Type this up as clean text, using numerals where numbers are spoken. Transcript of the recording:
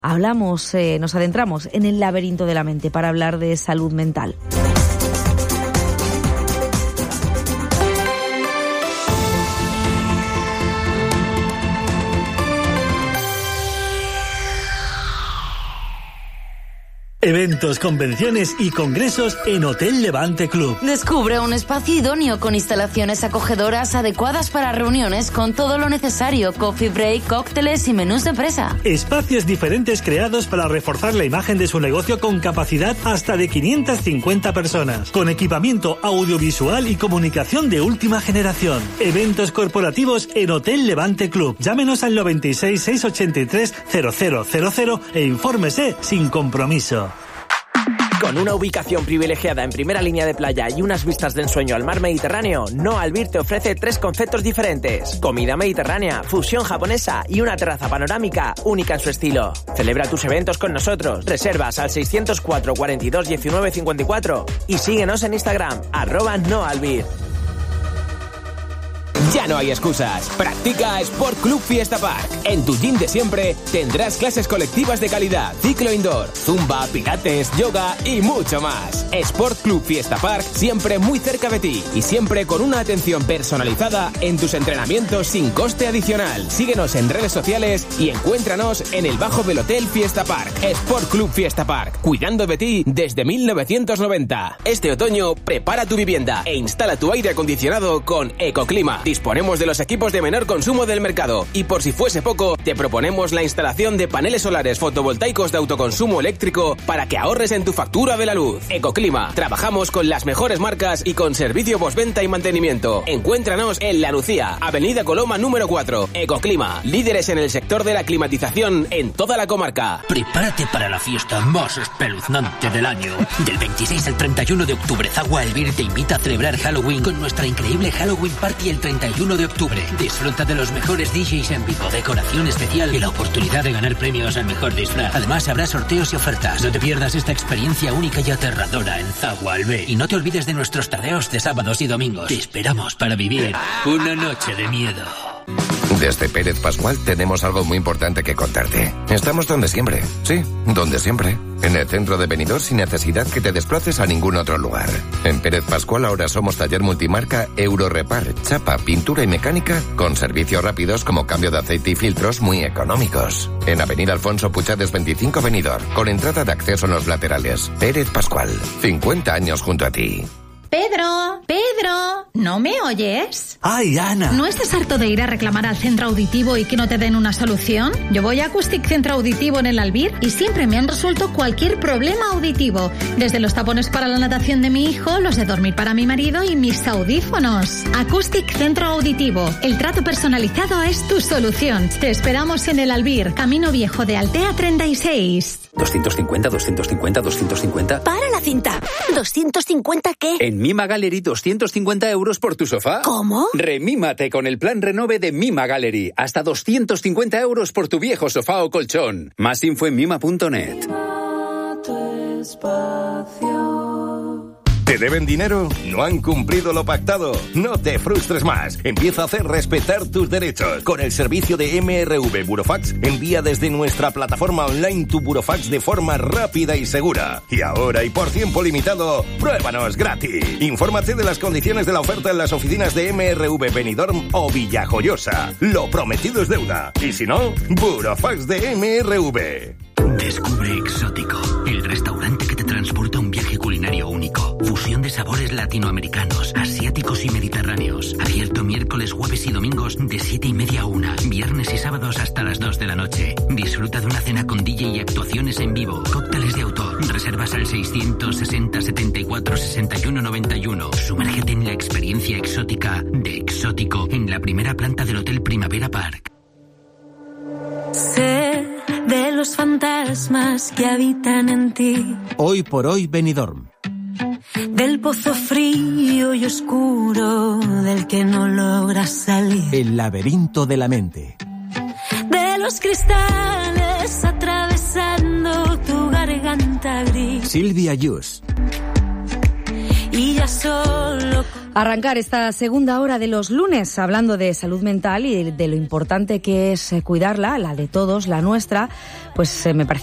nos adentramos en el laberinto de la mente para hablar de salud mental. Eventos, convenciones y congresos en Hotel Levante Club. Descubre un espacio idóneo con instalaciones acogedoras adecuadas para reuniones con todo lo necesario, coffee break, cócteles y menús de empresa. Espacios diferentes creados para reforzar la imagen de su negocio con capacidad hasta de 550 personas, con equipamiento audiovisual y comunicación de última generación. Eventos corporativos en Hotel Levante Club. Llámenos al 96 683 0000 e infórmese sin compromiso. Con una ubicación privilegiada en primera línea de playa y unas vistas de ensueño al mar Mediterráneo, No Albir te ofrece 3 conceptos diferentes: comida mediterránea, fusión japonesa y una terraza panorámica única en su estilo. Celebra tus eventos con nosotros. Reservas al 604 42 19 54 y síguenos en Instagram @NoAlbir. Ya no hay excusas. Practica Sport Club Fiesta Park. En tu gym de siempre tendrás clases colectivas de calidad, ciclo indoor, zumba, pilates, yoga y mucho más. Sport Club Fiesta Park, siempre muy cerca de ti y siempre con una atención personalizada en tus entrenamientos sin coste adicional. Síguenos en redes sociales y encuéntranos en el bajo del Hotel Fiesta Park. Sport Club Fiesta Park, cuidando de ti desde 1990. Este otoño, prepara tu vivienda e instala tu aire acondicionado con Ecoclima. Disponemos de los equipos de menor consumo del mercado y, por si fuese poco, te proponemos la instalación de paneles solares fotovoltaicos de autoconsumo eléctrico para que ahorres en tu factura de la luz. Ecoclima. Trabajamos con las mejores marcas y con servicio postventa y mantenimiento. Encuéntranos en La Lucía, Avenida Coloma número 4. Ecoclima. Líderes en el sector de la climatización en toda la comarca. Prepárate para la fiesta más espeluznante del año. Del 26 al 31 de octubre, Zagua Elvir te invita a celebrar Halloween con nuestra increíble Halloween Party el 31 de octubre. Disfruta de los mejores DJs en vivo, decoración especial y la oportunidad de ganar premios al mejor disfraz. Además, habrá sorteos y ofertas. No te pierdas esta experiencia única y aterradora en Zagua Elvir. Y no te olvides de nuestros tadeos de sábados y domingos. Te esperamos para vivir una noche de miedo. Desde Pérez Pascual tenemos algo muy importante que contarte. Estamos donde siempre. Sí, donde siempre. En el centro de Benidorm sin necesidad que te desplaces a ningún otro lugar. En Pérez Pascual ahora somos taller multimarca Eurorepar, chapa, pintura y mecánica con servicios rápidos como cambio de aceite y filtros muy económicos. En Avenida Alfonso Puchades 25 Benidorm, con entrada de acceso en los laterales. Pérez Pascual, 50 años junto a ti. Pedro, ¿no me oyes? ¡Ay, Ana! ¿No estás harto de ir a reclamar al centro auditivo y que no te den una solución? Yo voy a Acoustic Centro Auditivo en el Albir y siempre me han resuelto cualquier problema auditivo. Desde los tapones para la natación de mi hijo, los de dormir para mi marido y mis audífonos. Acoustic Centro Auditivo. El trato personalizado es tu solución. Te esperamos en el Albir, Camino Viejo de Altea 36. 250, 250, 250. ¡Para la cinta! ¿250 qué? En Mima Gallery, 250 euros por tu sofá. ¿Cómo? Remímate con el plan Renove de Mima Gallery. Hasta 250 euros por tu viejo sofá o colchón. Más info en mima.net. ¿Te deben dinero? ¿No han cumplido lo pactado? No te frustres más. Empieza a hacer respetar tus derechos. Con el servicio de MRV Burofax, envía desde nuestra plataforma online tu burofax de forma rápida y segura. Y ahora y por tiempo limitado, pruébanos gratis. Infórmate de las condiciones de la oferta en las oficinas de MRV Benidorm o Villajoyosa. Lo prometido es deuda. Y si no, Burofax de MRV. Descubre Exótico, el restaurante que te transporta a un viaje culinario único. Fusión de sabores latinoamericanos, asiáticos y mediterráneos. Abierto miércoles, jueves y domingos de 7:30 a 1. Viernes y sábados hasta las 2 de la noche. Disfruta de una cena con DJ y actuaciones en vivo. Cócteles de autor. Reservas al 660 74 61 91. Sumérgete en la experiencia exótica de Exótico en la primera planta del Hotel Primavera Park. Sé de los fantasmas que habitan en ti. Hoy por hoy Benidorm. Del pozo frío y oscuro del que no logras salir. El laberinto de la mente. De los cristales atravesando tu garganta gris. Silvia Yus. y ya solo... Arrancar esta segunda hora de los lunes hablando de salud mental y de lo importante que es cuidarla, la de todos, la nuestra, pues me parece